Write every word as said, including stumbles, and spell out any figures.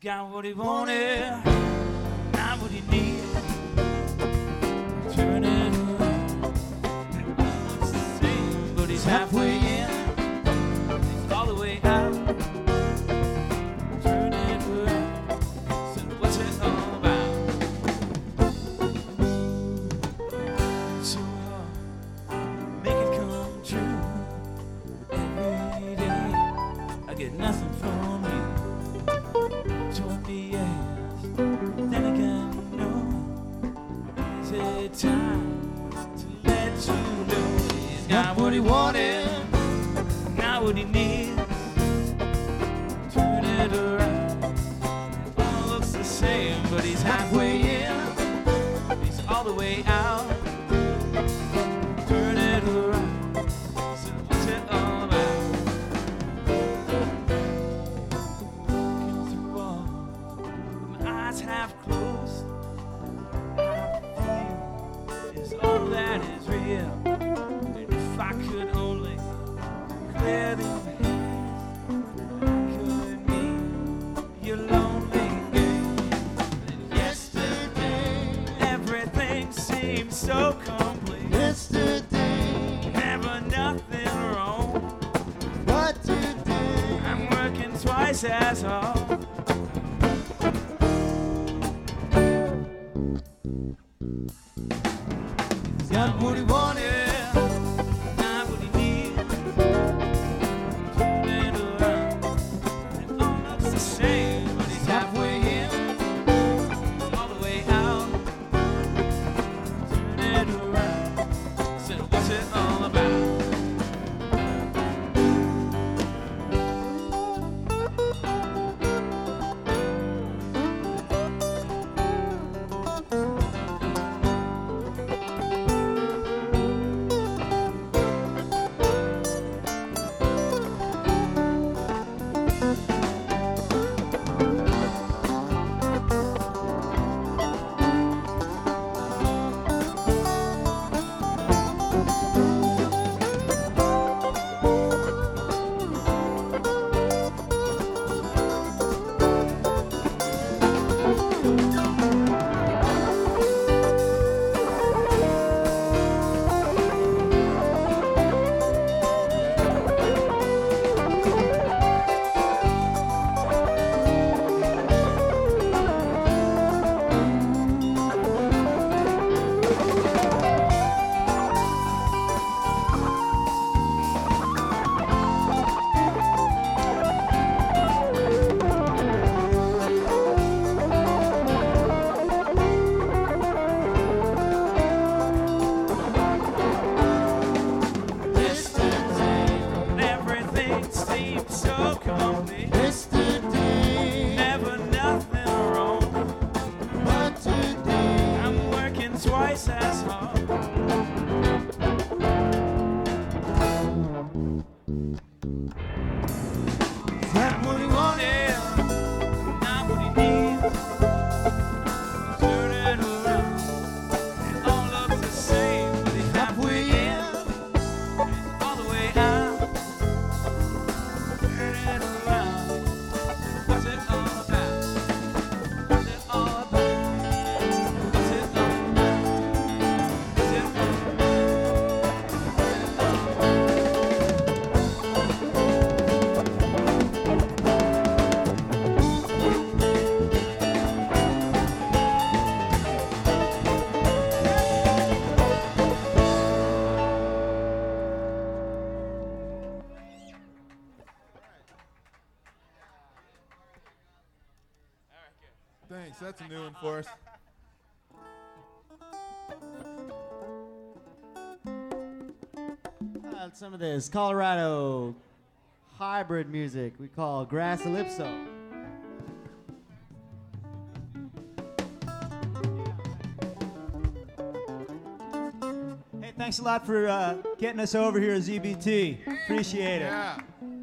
got what he wanted, not what he needed. Turn it around. It's the same, but he's halfway in. He's all the way out. Turn it around. So what's it all about? So hard, make it come true. Every day I get nothing from you. Told me yes, then again no. Is it time to let you know he's got what he wanted, not what he needs? Turn it around, it all looks the same, but he's halfway in, he's all the way out. Turn it around, so what's it all about? Half closed, I feel is all that is real. And if I could only clear them hands, I could meet your lonely gaze. And yesterday, everything seemed so complete. Yesterday, never nothing wrong. But today, I'm working twice as hard. He's got what he wanted, not what he needs. Turn it around, it all looks the same, but he's halfway in, he's all the way out. Turn it around, so what's it all about? Twice as hard. Is that what he wanted? Not what he needs. Turn it around. It all looks the same, but he's halfway in. He's all the way out. Turn it around. What's it all about? What's it all about? What's it all about? Thanks, that's a new one for us. Uh, some of this Colorado hybrid music we call Grass Ellipso. Hey, thanks a lot for uh, getting us over here at Z B T. Appreciate it. Yeah.